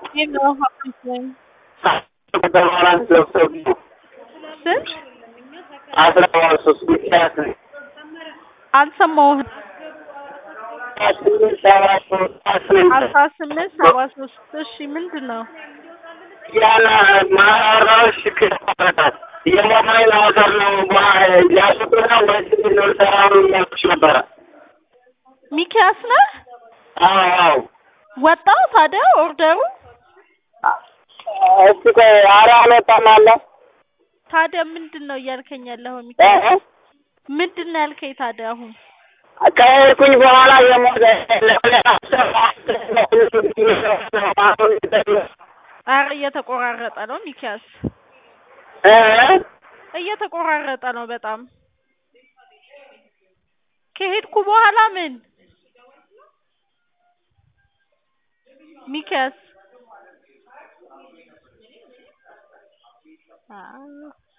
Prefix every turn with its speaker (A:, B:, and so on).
A: Hello, how are you doing? ስንት አልሰማሁህም። 1873 እሺ ምንድን ነው?
B: የሞባይል አውተር ነው ያሱትና ወይስ ነው ሰራሩ ያልኩሽ ነበረ።
A: ሚኪያስ ነህ?
B: አዎ
A: ወጣ ታዲያ ኦርደሩ?
B: እስቲ ቆይ ኧረ አልወጣም አለ።
A: ታዲያ ምንድን ነው እያልከኝ ያለኸው ሚኪያስ? ምንድን ነው ያልከኝ ታዲያ አሁን?
B: ከሄድኩኝ በኋላ
A: ኧረ እየተቆራረጠ ነው ሚኪያስ። እየተቆራረጠ ነው በጣም። ከሄድኩ በኋላ ምን? ሚኪያስ